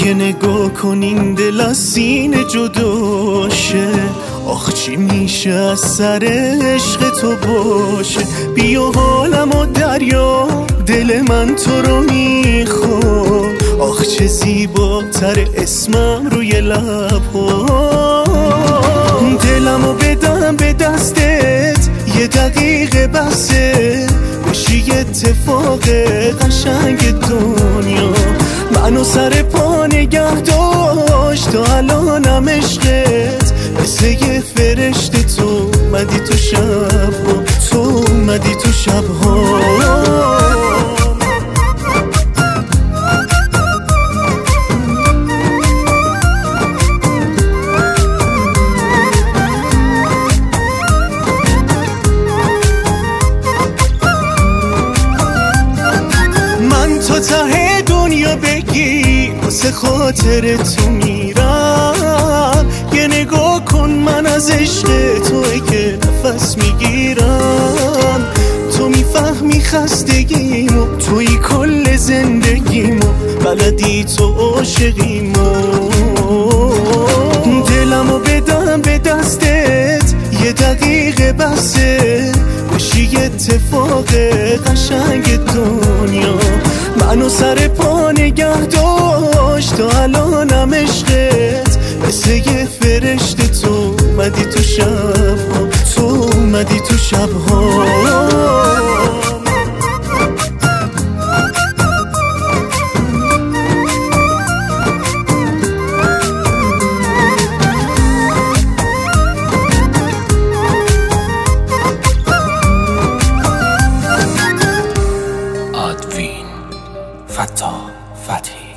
یه نگاه کن این دل از سینه جداشه، آخ چی میشه از سر عشق تو باشه. بیا حالم و دریا، دل من تو رو میخواد، آخ چه زیباتر اسمم روی لب‌ها. دلمو بدم به دستت، یه دقیقه بسه، بشی اتفاق قشنگ دنیا. منو سر پا نگه داشت تا الانم عشقت، مثل یه فرشته تو اومدی تو شبها، تو اومدی تو شبها. تا ته دنیا بگی واسه خاطر تو میرم، یه نگاه کن من از عشق توی که نفس میگیرم. تو میفهمی خستگیمو، توی کل زندگیمو، بلدی تو عاشقیمو. دلمو بدم به دستت، یه دقیقه بسه، بشی اتفاق قشنگ دنیا. منو سر پا نگه داشت تا الانم عشقت، مثل یه فرشته تو اومدی تو شبها، تو اومدی تو شبها. فتا فتحی